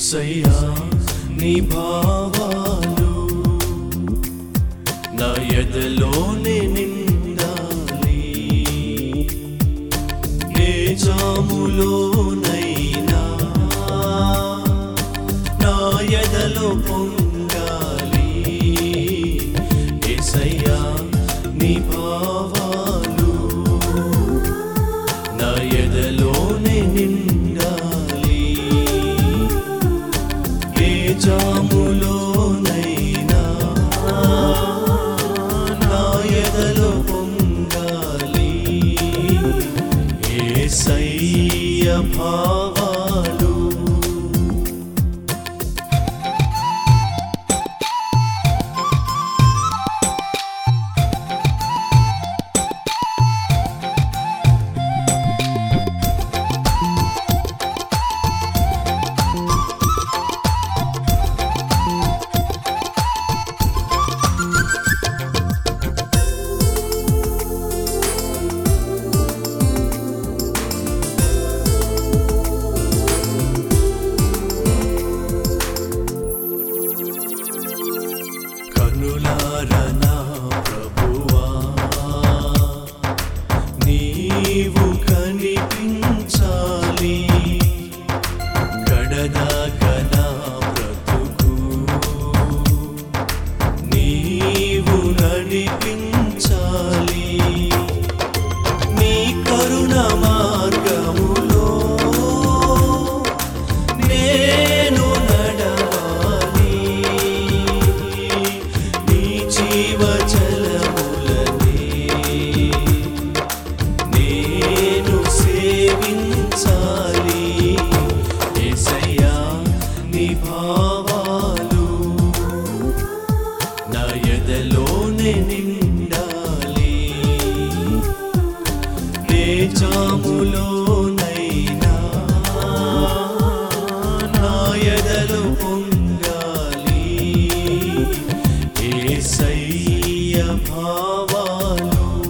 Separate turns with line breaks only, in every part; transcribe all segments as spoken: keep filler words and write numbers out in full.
యేసయ్యా నీ భావాలు నా ఎదలోనే నిండాలి. ఏ జాములోనైనా నా ఎదలో పొంగాలి. యేసయ్యా నీ భావాలు నా ఎదలోనే నిండాలి. ఏ జాములోనైనా నా ఎదలో పొంగాలి. యేసయ్య భావాలు కనులారనా ప్రభువా నీవు కనిపించాలి. గడదాకా నా బ్రతుకు నీవు నడిపించాలి. నీ కరుణ మార్గములో నేను నడవాలి. నీ జీవజలములనే నేను సేవించాలి. యేసయ్యా నీ భావాలు నా ఎదలోనే నిండాలి. ఏ జాములోనైనా నా ఎదలో పొంగాలి. యేసయ్య భావాలు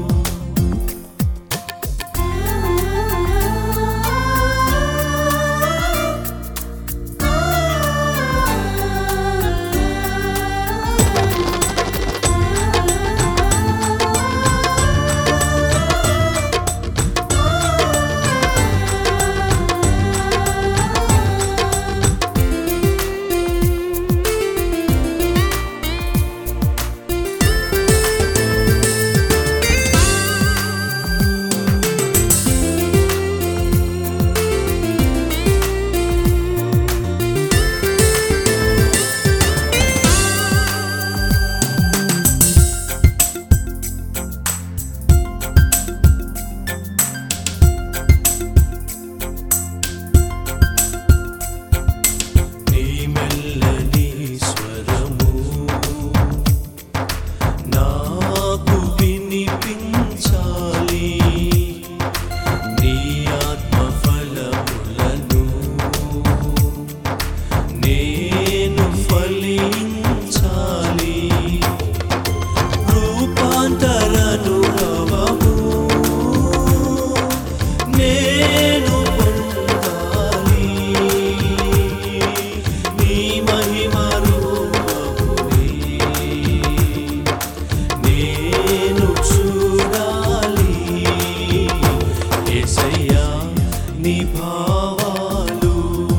నీ భావాలు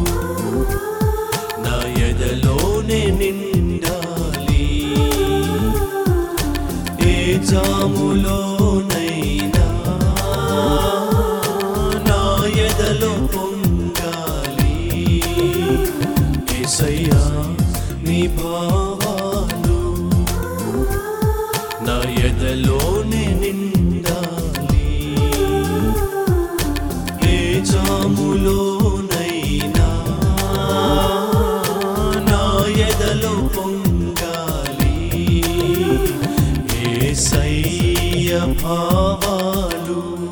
నా ఎదలోనే నిండాలి. ఏ జాములోనైనా నా ఎదలో పొంగాలి. యేసయ్యా నీ భావాలు నా ఎదలోనే నిండాలి. ఏ జాములోనైనా నా ఎదలో పొంగాలి. యేసయ్య భావాలు